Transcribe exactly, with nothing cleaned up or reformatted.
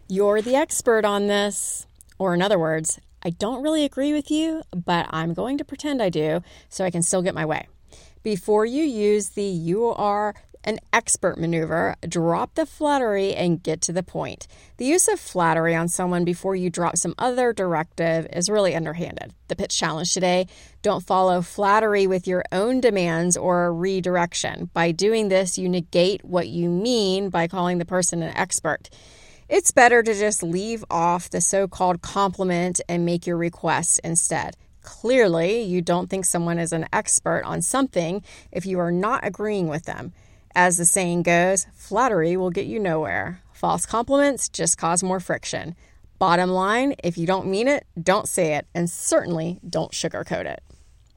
You're the expert on this. Or in other words, I don't really agree with you, but I'm going to pretend I do so I can still get my way. Before you use the you are an expert maneuver, drop the flattery and get to the point. The use of flattery on someone before you drop some other directive is really underhanded. The pitch challenge today: don't follow flattery with your own demands or redirection. By doing this, you negate what you mean by calling the person an expert. It's better to just leave off the so-called compliment and make your request instead. Clearly, you don't think someone is an expert on something if you are not agreeing with them. As the saying goes, flattery will get you nowhere. False compliments just cause more friction. Bottom line, if you don't mean it, don't say it, and certainly don't sugarcoat it.